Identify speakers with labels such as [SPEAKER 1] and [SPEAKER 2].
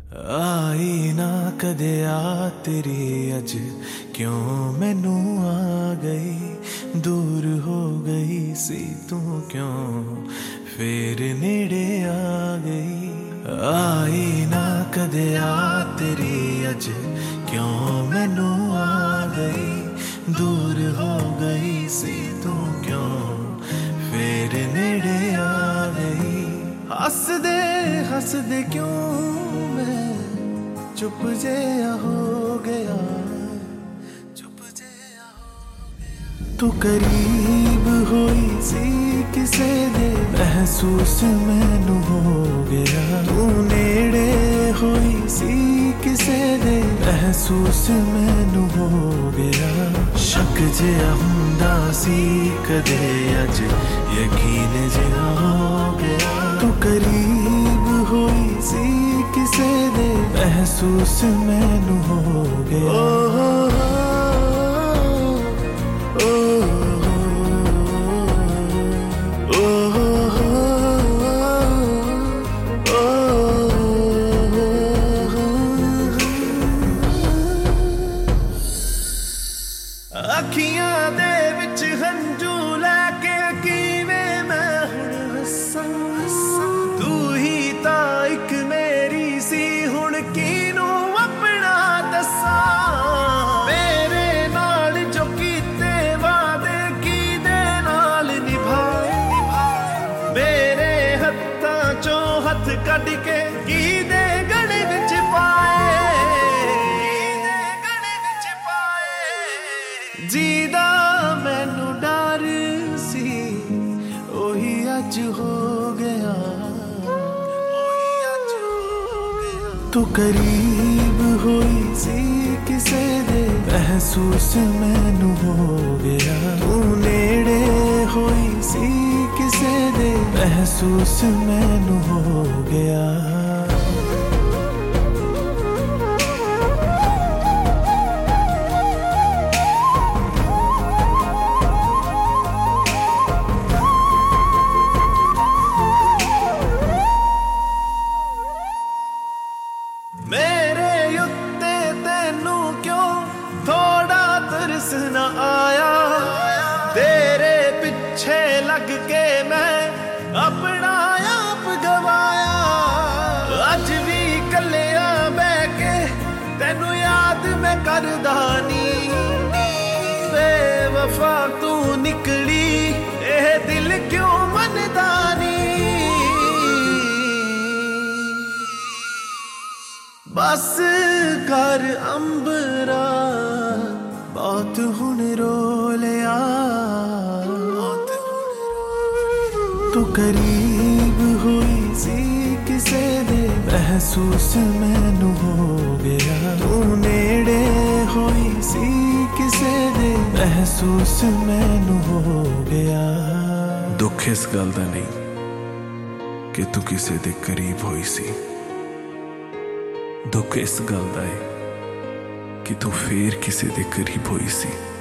[SPEAKER 1] आई ना कदे आ तेरी अज क्यों मैनू आ गई, दूर हो गई सी तू क्यों फिर नेड़े आ गई। आई ना कदे आ तेरी अज क्यों मैनू आ गई, दूर हो गई सी तू क्यों फिर नेड़े आ गई। हसदे हसदे क्यों मैं चुप जेहा हो गया, चुप जेहा हो गया। तू करीब होई सी किसे दे महसूस मैनू हो गया, तू नेड़े होई सी किसे दे महसूस मैनू हो गया। शक जेहा हुंदा सी कदे अज यकीन जेहा हो गया, तू करीब होई सी किसे दे महसूस मैनू हो गया। अखियां दे विच हंजू लैके किवें मैं हुण हस्सां, तू ही तां इक मेरी सी हुण किनू अपना दस्सां। मेरे नाल जो कीते वादे किदे नाल निभाए, मेरे हत्थां चों हत्थ कढ के किदे गले विच पाए, जीदा मैनू डर सी ओही अज हो गया, ओही अज हो गया। तू करीब होई सी किसे दे महसूस मैनू हो गया, तू नेड़े होई सी किसे दे महसूस मैनू हो गया। मेरे उत्ते तेनू क्यों थोड़ा तरस न आया, तेरे पिछे लग के मैं अपना आप गवाया। अज भी कलिया बह के तेनू याद मैं करदा नी, बेवफा तू निकली एह दिल क्यों मनदा नी। बस कर अंबरा बहुत हुण रो लिया, तू करीब होई सी किसे दे महसूस मैनू हो गया, तू नेड़े होई सी किसे दे महसूस मैनू हो गया।
[SPEAKER 2] दुख इस गल दा नहीं कि तू किसे दे करीब होई सी, दुख इस गल दा है कि तू फिर किसे दे करीब होई सी।